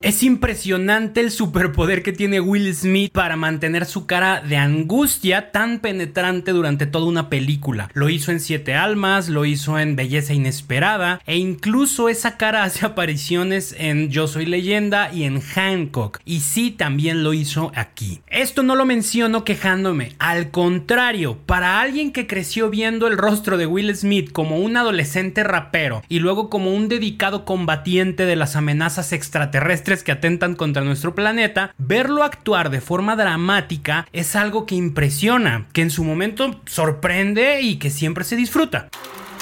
Es impresionante el superpoder que tiene Will Smith para mantener su cara de angustia tan penetrante durante toda una película. Lo hizo en Siete Almas, lo hizo en Belleza Inesperada e incluso esa cara hace apariciones en Yo Soy Leyenda y en Hancock. Y sí, también lo hizo aquí. Esto no lo menciono quejándome, al contrario, para alguien que creció viendo el rostro de Will Smith como un adolescente rapero y luego como un dedicado combatiente de las amenazas extraterrestres que atentan contra nuestro planeta, verlo actuar de forma dramática es algo que impresiona, que en su momento sorprende y que siempre se disfruta.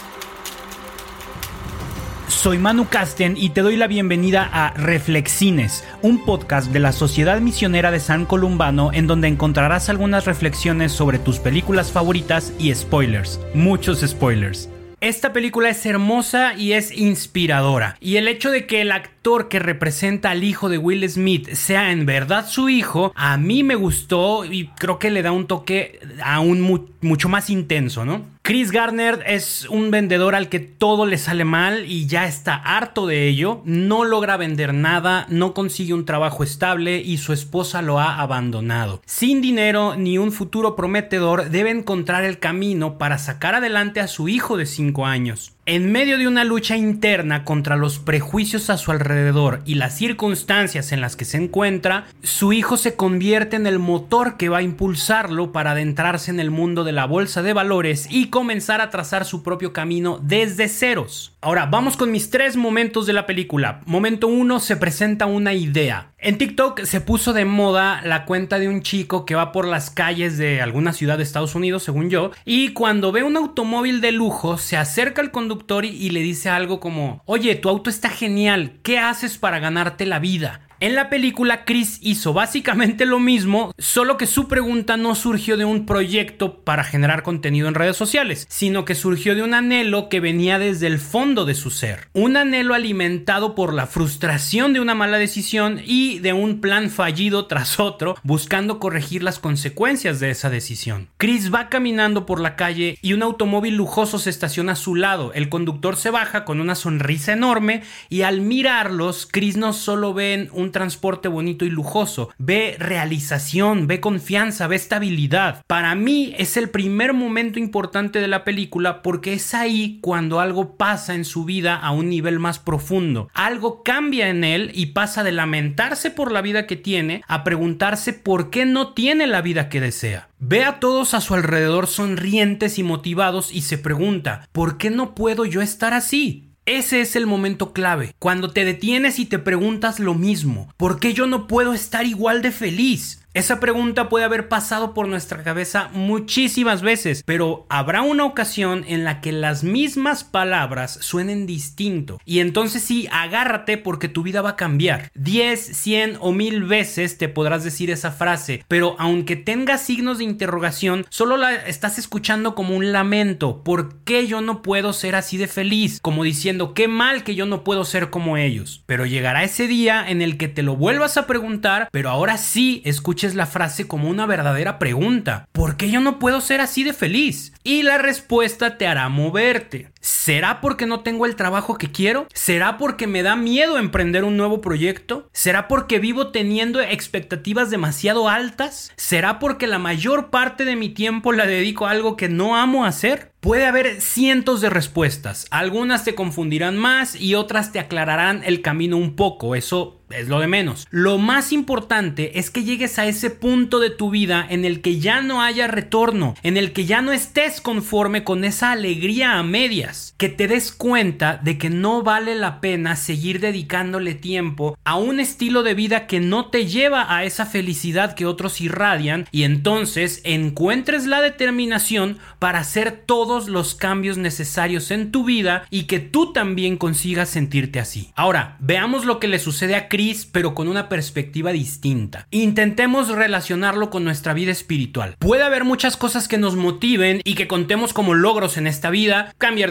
Soy Manu Casten y te doy la bienvenida a Reflexines, un podcast de la Sociedad Misionera de San Columbano en donde encontrarás algunas reflexiones sobre tus películas favoritas y spoilers, muchos spoilers. Esta película es hermosa y es inspiradora, y el hecho de que el actor que representa al hijo de Will Smith sea en verdad su hijo, a mí me gustó y creo que le da un toque aún mucho más intenso, ¿no? Chris Gardner es un vendedor al que todo le sale mal y ya está harto de ello, no logra vender nada, no consigue un trabajo estable y su esposa lo ha abandonado. Sin dinero ni un futuro prometedor, debe encontrar el camino para sacar adelante a su hijo de 5 años. En medio de una lucha interna contra los prejuicios a su alrededor y las circunstancias en las que se encuentra, su hijo se convierte en el motor que va a impulsarlo para adentrarse en el mundo de la bolsa de valores y comenzar a trazar su propio camino desde ceros. Ahora, vamos con mis 3 momentos de la película. Momento 1, se presenta una idea. En TikTok se puso de moda la cuenta de un chico que va por las calles de alguna ciudad de Estados Unidos, según yo, y cuando ve un automóvil de lujo, se acerca al conductor y le dice algo como: oye, tu auto está genial, ¿qué haces para ganarte la vida? En la película, Chris hizo básicamente lo mismo, solo que su pregunta no surgió de un proyecto para generar contenido en redes sociales, sino que surgió de un anhelo que venía desde el fondo de su ser. Un anhelo alimentado por la frustración de una mala decisión y de un plan fallido tras otro, buscando corregir las consecuencias de esa decisión. Chris va caminando por la calle y un automóvil lujoso se estaciona a su lado. El conductor se baja con una sonrisa enorme y al mirarlos, Chris no solo ve un transporte bonito y lujoso, ve realización, ve confianza, ve estabilidad. Para mí es el primer momento importante de la película porque es ahí cuando algo pasa en su vida a un nivel más profundo. Algo cambia en él y pasa de lamentarse por la vida que tiene a preguntarse por qué no tiene la vida que desea. Ve a todos a su alrededor sonrientes y motivados y se pregunta: ¿por qué no puedo yo estar así? Ese es el momento clave, cuando te detienes y te preguntas lo mismo: ¿por qué yo no puedo estar igual de feliz? Esa pregunta puede haber pasado por nuestra cabeza muchísimas veces, pero habrá una ocasión en la que las mismas palabras suenen distinto. Y entonces sí, agárrate porque tu vida va a cambiar. 10, 100 o 1000 veces te podrás decir esa frase, pero aunque tenga signos de interrogación, solo la estás escuchando como un lamento. ¿Por qué yo no puedo ser así de feliz? Como diciendo, qué mal que yo no puedo ser como ellos. Pero llegará ese día en el que te lo vuelvas a preguntar, pero ahora sí escuches la frase como una verdadera pregunta: ¿por qué yo no puedo ser así de feliz? Y la respuesta te hará moverte. ¿Será porque no tengo el trabajo que quiero? ¿Será porque me da miedo emprender un nuevo proyecto? ¿Será porque vivo teniendo expectativas demasiado altas? ¿Será porque la mayor parte de mi tiempo la dedico a algo que no amo hacer? Puede haber cientos de respuestas. Algunas te confundirán más y otras te aclararán el camino un poco. Eso es lo de menos. Lo más importante es que llegues a ese punto de tu vida en el que ya no haya retorno, en el que ya no estés conforme con esa alegría a medias, que te des cuenta de que no vale la pena seguir dedicándole tiempo a un estilo de vida que no te lleva a esa felicidad que otros irradian, y entonces encuentres la determinación para hacer todos los cambios necesarios en tu vida y que tú también consigas sentirte así. Ahora, veamos lo que le sucede a Chris, pero con una perspectiva distinta. Intentemos relacionarlo con nuestra vida espiritual. Puede haber muchas cosas que nos motiven y que contemos como logros en esta vida: cambiar de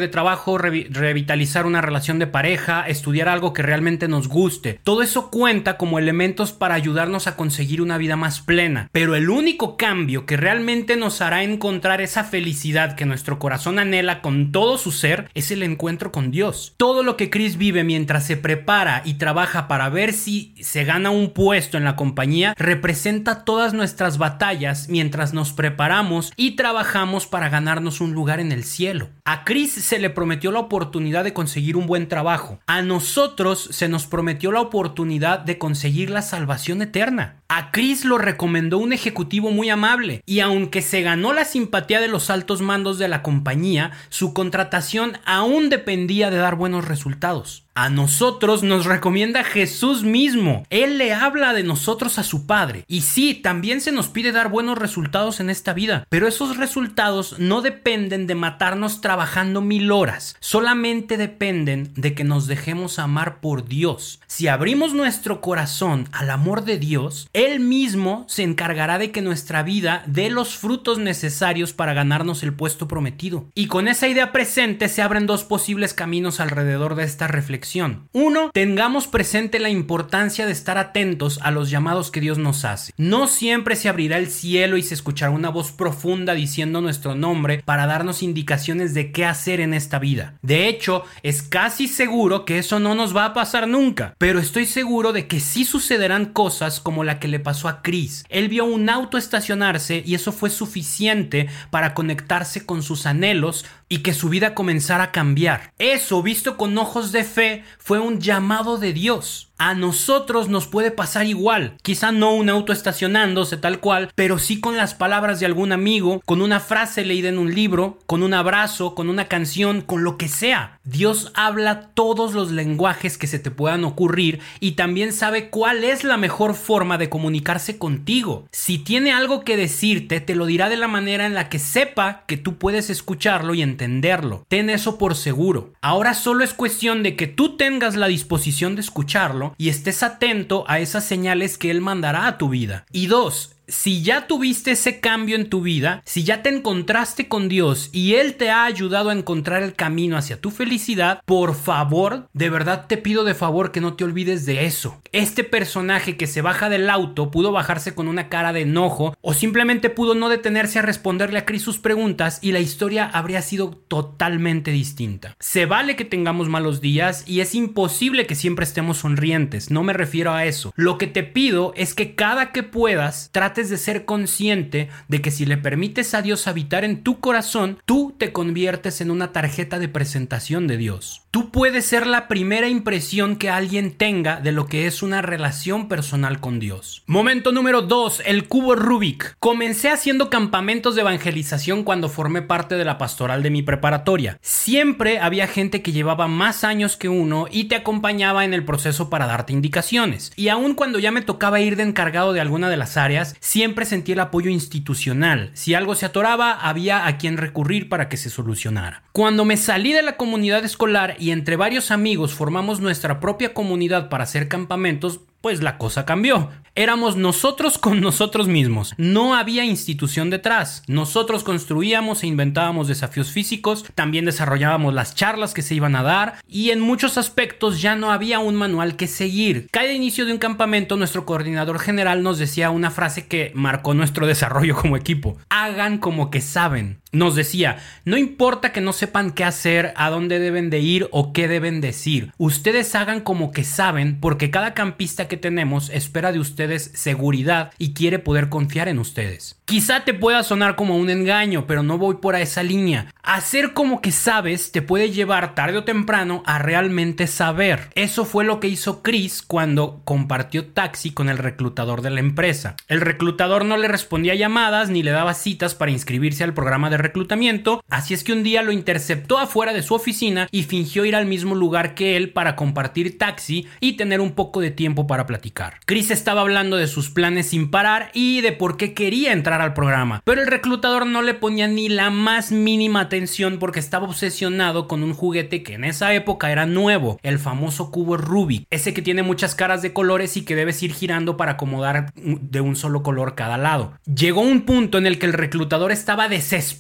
de trabajo, revitalizar una relación de pareja, estudiar algo que realmente nos guste. Todo eso cuenta como elementos para ayudarnos a conseguir una vida más plena. Pero el único cambio que realmente nos hará encontrar esa felicidad que nuestro corazón anhela con todo su ser es el encuentro con Dios. Todo lo que Chris vive mientras se prepara y trabaja para ver si se gana un puesto en la compañía representa todas nuestras batallas mientras nos preparamos y trabajamos para ganarnos un lugar en el cielo. A Chris se le prometió la oportunidad de conseguir un buen trabajo. A nosotros se nos prometió la oportunidad de conseguir la salvación eterna. A Chris lo recomendó un ejecutivo muy amable y aunque se ganó la simpatía de los altos mandos de la compañía, su contratación aún dependía de dar buenos resultados. A nosotros nos recomienda Jesús mismo. Él le habla de nosotros a su Padre. Y sí, también se nos pide dar buenos resultados en esta vida, pero esos resultados no dependen de matarnos trabajando 1000 horas. Solamente dependen de que nos dejemos amar por Dios. Si abrimos nuestro corazón al amor de Dios, Él mismo se encargará de que nuestra vida dé los frutos necesarios para ganarnos el puesto prometido. Y con esa idea presente se abren dos posibles caminos alrededor de esta reflexión. Uno, tengamos presente la importancia de estar atentos a los llamados que Dios nos hace. No siempre se abrirá el cielo y se escuchará una voz profunda diciendo nuestro nombre para darnos indicaciones de qué hacer en esta vida. De hecho, es casi seguro que eso no nos va a pasar nunca, pero estoy seguro de que sí sucederán cosas como la que le pasó a Chris. Él vio un auto estacionarse y eso fue suficiente para conectarse con sus anhelos y que su vida comenzara a cambiar. Eso, visto con ojos de fe, fue un llamado de Dios. A nosotros nos puede pasar igual, quizá no un auto estacionándose tal cual, pero sí con las palabras de algún amigo, con una frase leída en un libro, con un abrazo, con una canción, con lo que sea. Dios habla todos los lenguajes que se te puedan ocurrir y también sabe cuál es la mejor forma de comunicarse contigo. Si tiene algo que decirte, te lo dirá de la manera en la que sepa que tú puedes escucharlo y entenderlo. Ten eso por seguro. Ahora solo es cuestión de que tú tengas la disposición de escucharlo y estés atento a esas señales que Él mandará a tu vida. Y 2, si ya tuviste ese cambio en tu vida, si ya te encontraste con Dios y Él te ha ayudado a encontrar el camino hacia tu felicidad, por favor, de verdad te pido de favor que no te olvides de eso. Este personaje que se baja del auto pudo bajarse con una cara de enojo o simplemente pudo no detenerse a responderle a Chris sus preguntas y la historia habría sido totalmente distinta. Se vale que tengamos malos días y es imposible que siempre estemos sonrientes, no me refiero a eso. Lo que te pido es que cada que puedas trates de ser consciente de que si le permites a Dios habitar en tu corazón, tú te conviertes en una tarjeta de presentación de Dios. Tú puedes ser la primera impresión que alguien tenga de lo que es una relación personal con Dios. Momento número 2, el cubo Rubik. Comencé haciendo campamentos de evangelización cuando formé parte de la pastoral de mi preparatoria. Siempre había gente que llevaba más años que uno y te acompañaba en el proceso para darte indicaciones. Y aun cuando ya me tocaba ir de encargado de alguna de las áreas, siempre sentí el apoyo institucional. Si algo se atoraba, había a quien recurrir para que se solucionara. Cuando me salí de la comunidad escolar y entre varios amigos formamos nuestra propia comunidad para hacer campamentos, pues la cosa cambió. Éramos nosotros con nosotros mismos. No había institución detrás. Nosotros construíamos e inventábamos desafíos físicos, también desarrollábamos las charlas que se iban a dar y en muchos aspectos ya no había un manual que seguir. Cada inicio de un campamento, nuestro coordinador general nos decía una frase que marcó nuestro desarrollo como equipo. Hagan como que saben. Nos decía, no importa que no sepan qué hacer, a dónde deben de ir o qué deben decir. Ustedes hagan como que saben porque cada campista que tenemos espera de ustedes seguridad y quiere poder confiar en ustedes. Quizá te pueda sonar como un engaño, pero no voy por esa línea. Hacer como que sabes te puede llevar tarde o temprano a realmente saber. Eso fue lo que hizo Chris cuando compartió taxi con el reclutador de la empresa. El reclutador no le respondía llamadas ni le daba citas para inscribirse al programa de reclutamiento, así es que un día lo interceptó afuera de su oficina y fingió ir al mismo lugar que él para compartir taxi y tener un poco de tiempo para platicar. Chris estaba hablando de sus planes sin parar y de por qué quería entrar al programa, pero el reclutador no le ponía ni la más mínima atención porque estaba obsesionado con un juguete que en esa época era nuevo, el famoso cubo Rubik, ese que tiene muchas caras de colores y que debes ir girando para acomodar de un solo color cada lado. Llegó un punto en el que el reclutador estaba desesperado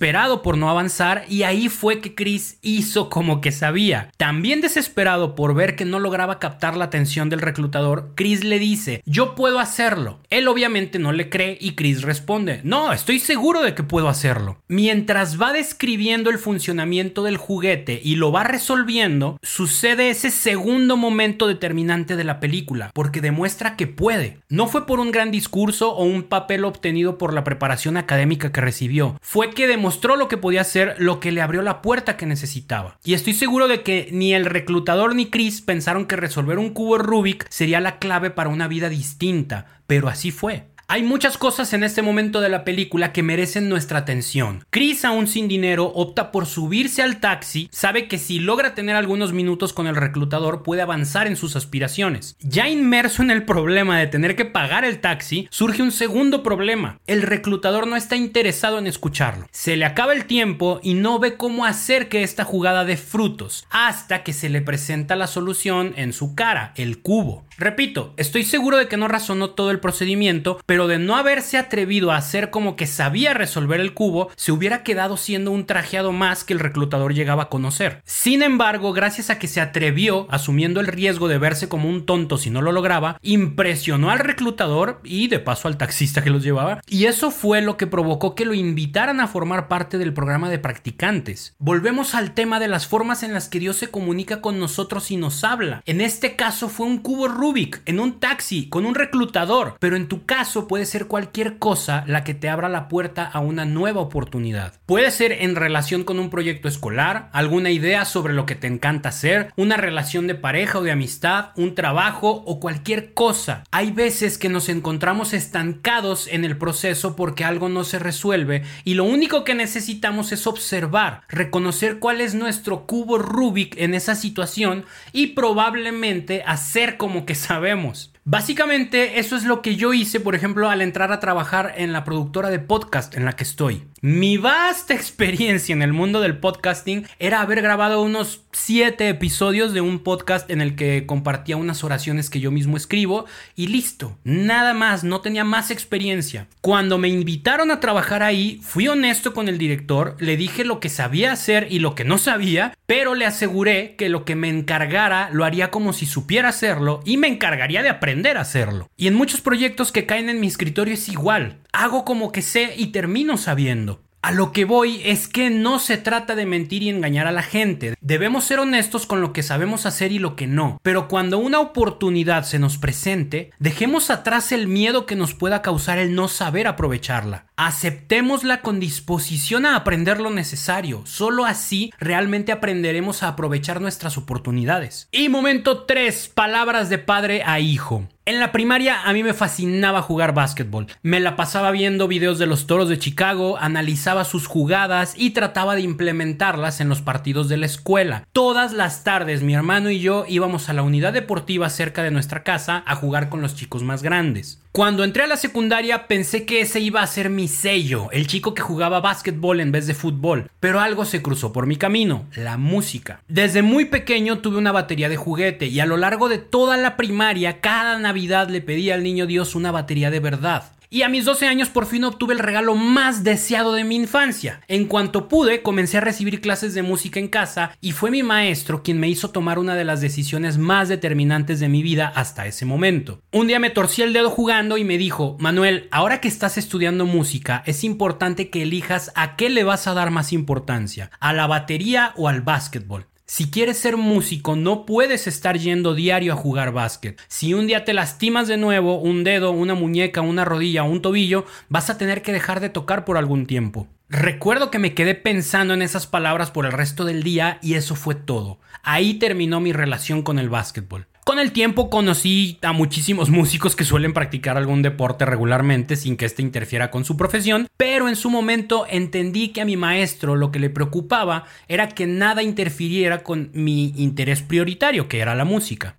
desesperado por no avanzar, y ahí fue que Chris hizo como que sabía. También desesperado por ver que no lograba captar la atención del reclutador, Chris le dice: yo puedo hacerlo. Él obviamente no le cree y Chris responde: no, estoy seguro de que puedo hacerlo. Mientras va describiendo el funcionamiento del juguete y lo va resolviendo, sucede ese segundo momento determinante de la película, porque demuestra que puede. No fue por un gran discurso o un papel obtenido por la preparación académica que recibió, fue que demostró lo que podía hacer, lo que le abrió la puerta que necesitaba. Y estoy seguro de que ni el reclutador ni Chris pensaron que resolver un cubo Rubik sería la clave para una vida distinta, pero así fue. Hay muchas cosas en este momento de la película que merecen nuestra atención. Chris, aún sin dinero, opta por subirse al taxi, sabe que si logra tener algunos minutos con el reclutador puede avanzar en sus aspiraciones. Ya inmerso en el problema de tener que pagar el taxi, surge un segundo problema. El reclutador no está interesado en escucharlo. Se le acaba el tiempo y no ve cómo hacer que esta jugada dé frutos, hasta que se le presenta la solución en su cara, el cubo. Repito, estoy seguro de que no razonó todo el procedimiento, pero de no haberse atrevido a hacer como que sabía resolver el cubo, se hubiera quedado siendo un trajeado más que el reclutador llegaba a conocer. Sin embargo, gracias a que se atrevió, asumiendo el riesgo de verse como un tonto si no lo lograba, impresionó al reclutador y de paso al taxista que los llevaba, y eso fue lo que provocó que lo invitaran a formar parte del programa de practicantes. Volvemos al tema de las formas en las que Dios se comunica con nosotros y nos habla. En este caso fue un cubo Rubik, en un taxi, con un reclutador, pero en tu caso puede ser cualquier cosa la que te abra la puerta a una nueva oportunidad. Puede ser en relación con un proyecto escolar, alguna idea sobre lo que te encanta hacer, una relación de pareja o de amistad, un trabajo o cualquier cosa. Hay veces que nos encontramos estancados en el proceso porque algo no se resuelve y lo único que necesitamos es observar, reconocer cuál es nuestro cubo Rubik en esa situación y probablemente hacer como que sabemos. Básicamente eso es lo que yo hice, por ejemplo, al entrar a trabajar en la productora de podcast en la que estoy. Mi vasta experiencia en el mundo del podcasting era haber grabado unos 7 episodios de un podcast en el que compartía unas oraciones que yo mismo escribo y listo, nada más, no tenía más experiencia. Cuando me invitaron a trabajar ahí, fui honesto con el director, le dije lo que sabía hacer y lo que no sabía, pero le aseguré que lo que me encargara lo haría como si supiera hacerlo y me encargaría de aprender a hacerlo. Y en muchos proyectos que caen en mi escritorio es igual, hago como que sé y termino sabiendo. A lo que voy es que no se trata de mentir y engañar a la gente. Debemos ser honestos con lo que sabemos hacer y lo que no. Pero cuando una oportunidad se nos presente, dejemos atrás el miedo que nos pueda causar el no saber aprovecharla. Aceptémosla con disposición a aprender lo necesario. Solo así realmente aprenderemos a aprovechar nuestras oportunidades. Y momento 3, palabras de padre a hijo. En la primaria a mí me fascinaba jugar básquetbol. Me la pasaba viendo videos de los Toros de Chicago, analizaba sus jugadas y trataba de implementarlas en los partidos de la escuela. Todas las tardes mi hermano y yo íbamos a la unidad deportiva cerca de nuestra casa a jugar con los chicos más grandes. Cuando entré a la secundaria pensé que ese iba a ser mi sello, el chico que jugaba básquetbol en vez de fútbol, pero algo se cruzó por mi camino, la música. Desde muy pequeño tuve una batería de juguete y a lo largo de toda la primaria, cada Navidad le pedí al niño Dios una batería de verdad. Y a mis 12 años por fin obtuve el regalo más deseado de mi infancia. En cuanto pude, comencé a recibir clases de música en casa y fue mi maestro quien me hizo tomar una de las decisiones más determinantes de mi vida hasta ese momento. Un día me torcí el dedo jugando y me dijo: Manuel, ahora que estás estudiando música, es importante que elijas a qué le vas a dar más importancia, a la batería o al básquetbol. Si quieres ser músico, no puedes estar yendo diario a jugar básquet. Si un día te lastimas de nuevo, un dedo, una muñeca, una rodilla o un tobillo, vas a tener que dejar de tocar por algún tiempo. Recuerdo que me quedé pensando en esas palabras por el resto del día y eso fue todo. Ahí terminó mi relación con el básquetbol. Con el tiempo conocí a muchísimos músicos que suelen practicar algún deporte regularmente sin que éste interfiera con su profesión, pero en su momento entendí que a mi maestro lo que le preocupaba era que nada interfiriera con mi interés prioritario, que era la música.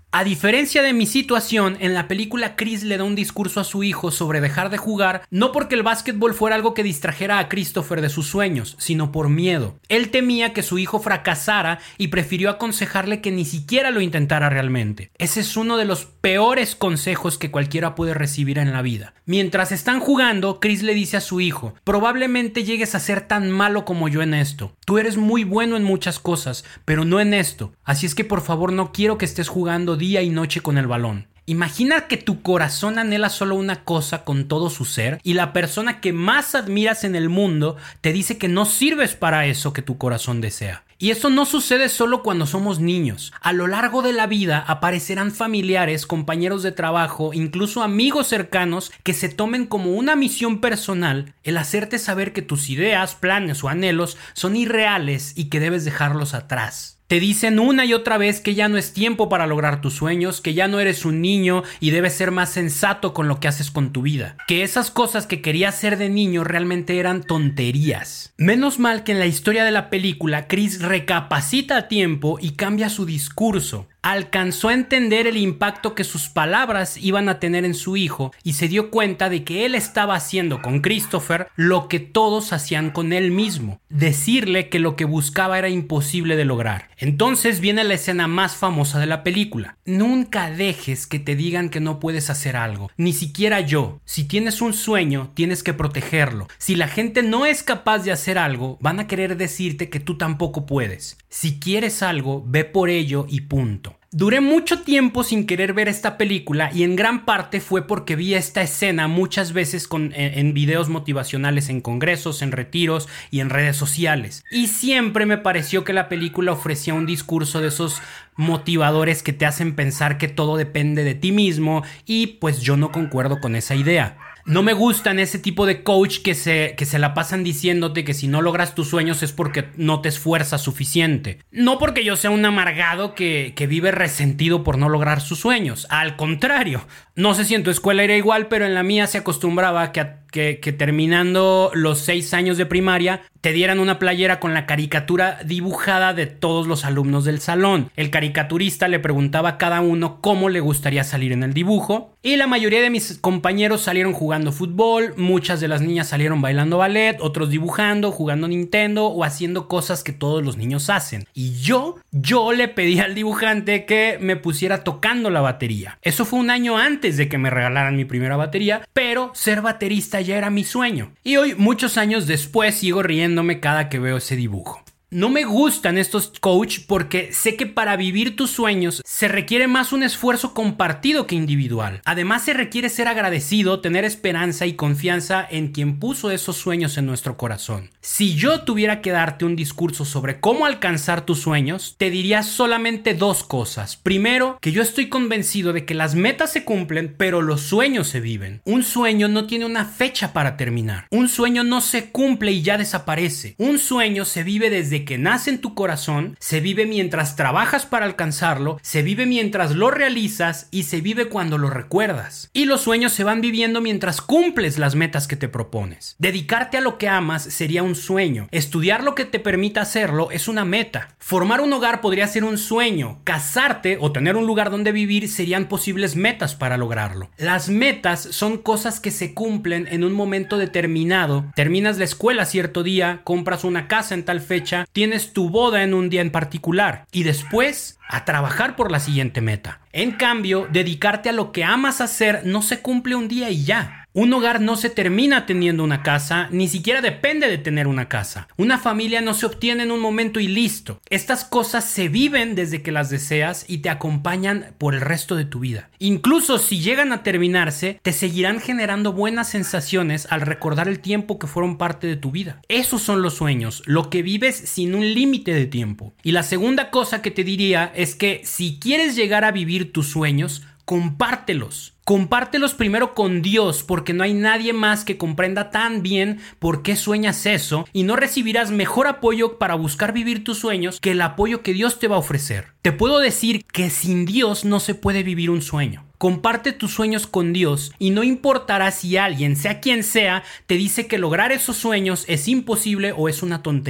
A diferencia de mi situación, en la película Chris le da un discurso a su hijo sobre dejar de jugar, no porque el básquetbol fuera algo que distrajera a Christopher de sus sueños, sino por miedo. Él temía que su hijo fracasara y prefirió aconsejarle que ni siquiera lo intentara realmente. Ese es uno de los peores consejos que cualquiera puede recibir en la vida. Mientras están jugando, Chris le dice a su hijo: probablemente llegues a ser tan malo como yo en esto. Tú eres muy bueno en muchas cosas, pero no en esto. Así es que por favor no quiero que estés jugando día y noche con el balón. Imagina que tu corazón anhela solo una cosa con todo su ser y la persona que más admiras en el mundo te dice que no sirves para eso que tu corazón desea. Y eso no sucede solo cuando somos niños. A lo largo de la vida aparecerán familiares, compañeros de trabajo, incluso amigos cercanos que se tomen como una misión personal el hacerte saber que tus ideas, planes o anhelos son irreales y que debes dejarlos atrás. Te dicen una y otra vez que ya no es tiempo para lograr tus sueños, que ya no eres un niño y debes ser más sensato con lo que haces con tu vida. Que esas cosas que querías hacer de niño realmente eran tonterías. Menos mal que en la historia de la película, Chris recapacita a tiempo y cambia su discurso. Alcanzó a entender el impacto que sus palabras iban a tener en su hijo y se dio cuenta de que él estaba haciendo con Christopher lo que todos hacían con él mismo: decirle que lo que buscaba era imposible de lograr. Entonces viene la escena más famosa de la película. Nunca dejes que te digan que no puedes hacer algo, ni siquiera yo. Si tienes un sueño, tienes que protegerlo. Si la gente no es capaz de hacer algo, van a querer decirte que tú tampoco puedes. Si quieres algo, ve por ello y punto. Duré mucho tiempo sin querer ver esta película y en gran parte fue porque vi esta escena muchas veces en videos motivacionales en congresos, en retiros y en redes sociales. Y siempre me pareció que la película ofrecía un discurso de esos motivadores que te hacen pensar que todo depende de ti mismo y pues yo no concuerdo con esa idea. No me gustan ese tipo de coach que se la pasan diciéndote que si no logras tus sueños es porque no te esfuerzas suficiente. No porque yo sea un amargado que vive resentido por no lograr sus sueños. Al contrario. No sé si en tu escuela era igual, pero en la mía se acostumbraba que terminando los 6 años de primaria te dieran una playera con la caricatura dibujada de todos los alumnos del salón. El caricaturista le preguntaba a cada uno cómo le gustaría salir en el dibujo y la mayoría de mis compañeros salieron jugando fútbol, muchas de las niñas salieron bailando ballet, otros dibujando, jugando Nintendo o haciendo cosas que todos los niños hacen. Y yo le pedí al dibujante que me pusiera tocando la batería. Eso fue un año antes de que me regalaran mi primera batería, pero ser baterista ya era mi sueño. Y hoy, muchos años después, sigo riéndome cada que veo ese dibujo. No me gustan estos coach porque sé que para vivir tus sueños se requiere más un esfuerzo compartido que individual. Además se requiere ser agradecido, tener esperanza y confianza en quien puso esos sueños en nuestro corazón. Si yo tuviera que darte un discurso sobre cómo alcanzar tus sueños, te diría solamente 2 cosas. Primero, que yo estoy convencido de que las metas se cumplen, pero los sueños se viven. Un sueño no tiene una fecha para terminar. Un sueño no se cumple y ya desaparece. Un sueño se vive desde que nace en tu corazón, se vive mientras trabajas para alcanzarlo, se vive mientras lo realizas y se vive cuando lo recuerdas. Y los sueños se van viviendo mientras cumples las metas que te propones. Dedicarte a lo que amas sería un sueño. Estudiar lo que te permita hacerlo es una meta. Formar un hogar podría ser un sueño. Casarte o tener un lugar donde vivir serían posibles metas para lograrlo. Las metas son cosas que se cumplen en un momento determinado. Terminas la escuela cierto día, compras una casa en tal fecha, tienes tu boda en un día en particular y después a trabajar por la siguiente meta. En cambio, dedicarte a lo que amas hacer no se cumple un día y ya. Un hogar no se termina teniendo una casa, ni siquiera depende de tener una casa. Una familia no se obtiene en un momento y listo. Estas cosas se viven desde que las deseas y te acompañan por el resto de tu vida. Incluso si llegan a terminarse, te seguirán generando buenas sensaciones al recordar el tiempo que fueron parte de tu vida. Esos son los sueños, lo que vives sin un límite de tiempo. Y la segunda cosa que te diría es que si quieres llegar a vivir tus sueños, compártelos. Compártelos primero con Dios, porque no hay nadie más que comprenda tan bien por qué sueñas eso y no recibirás mejor apoyo para buscar vivir tus sueños que el apoyo que Dios te va a ofrecer. Te puedo decir que sin Dios no se puede vivir un sueño. Comparte tus sueños con Dios y no importará si alguien, sea quien sea, te dice que lograr esos sueños es imposible o es una tontería.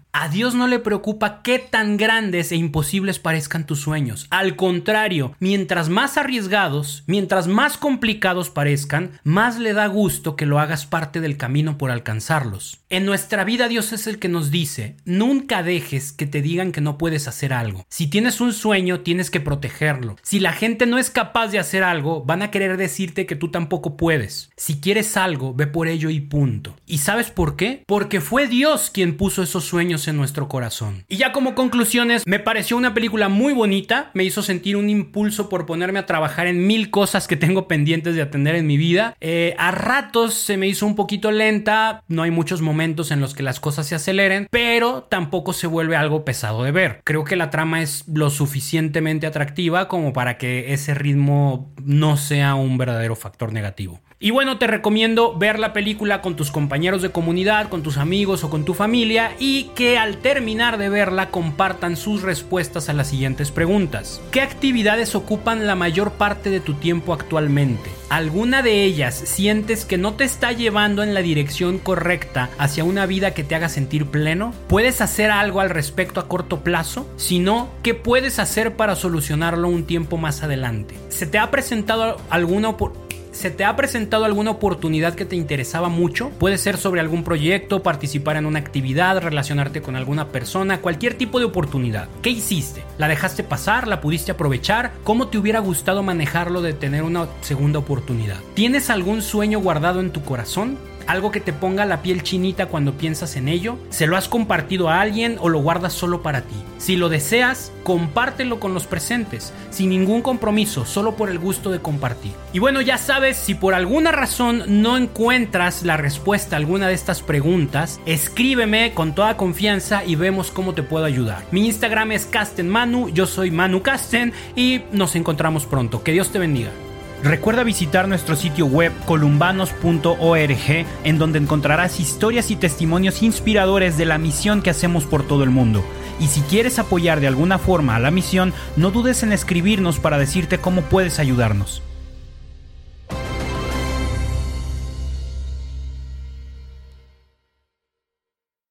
A Dios no le preocupa qué tan grandes e imposibles parezcan tus sueños. Al contrario, mientras más arriesgados, mientras más complicados parezcan, más le da gusto que lo hagas parte del camino por alcanzarlos. En nuestra vida Dios es el que nos dice, nunca dejes que te digan que no puedes hacer algo. Si tienes un sueño, tienes que protegerlo. Si la gente no es capaz de hacer algo, van a querer decirte que tú tampoco puedes. Si quieres algo, ve por ello y punto. ¿Y sabes por qué? Porque fue Dios quien puso esos sueños en nuestro corazón. Y ya como conclusiones, me pareció una película muy bonita, me hizo sentir un impulso por ponerme a trabajar en 1000 cosas que tengo pendientes de atender en mi vida. A ratos se me hizo un poquito lenta, no hay muchos momentos en los que las cosas se aceleren, pero tampoco se vuelve algo pesado de ver. Creo que la trama es lo suficientemente atractiva como para que ese ritmo no sea un verdadero factor negativo. Y bueno, te recomiendo ver la película con tus compañeros de comunidad, con tus amigos o con tu familia y que al terminar de verla compartan sus respuestas a las siguientes preguntas. ¿Qué actividades ocupan la mayor parte de tu tiempo actualmente? ¿Alguna de ellas sientes que no te está llevando en la dirección correcta hacia una vida que te haga sentir pleno? ¿Puedes hacer algo al respecto a corto plazo? Si no, ¿qué puedes hacer para solucionarlo un tiempo más adelante? ¿Se te ha presentado alguna oportunidad que te interesaba mucho? Puede ser sobre algún proyecto, participar en una actividad, relacionarte con alguna persona, cualquier tipo de oportunidad. ¿Qué hiciste? ¿La dejaste pasar? ¿La pudiste aprovechar? ¿Cómo te hubiera gustado manejarlo de tener una segunda oportunidad? ¿Tienes algún sueño guardado en tu corazón? ¿Algo que te ponga la piel chinita cuando piensas en ello? ¿Se lo has compartido a alguien o lo guardas solo para ti? Si lo deseas, compártelo con los presentes, sin ningún compromiso, solo por el gusto de compartir. Y bueno, ya sabes, si por alguna razón no encuentras la respuesta a alguna de estas preguntas, escríbeme con toda confianza y vemos cómo te puedo ayudar. Mi Instagram es CastenManu, yo soy Manu Casten y nos encontramos pronto. Que Dios te bendiga. Recuerda visitar nuestro sitio web columbanos.org, en donde encontrarás historias y testimonios inspiradores de la misión que hacemos por todo el mundo. Y si quieres apoyar de alguna forma a la misión, no dudes en escribirnos para decirte cómo puedes ayudarnos.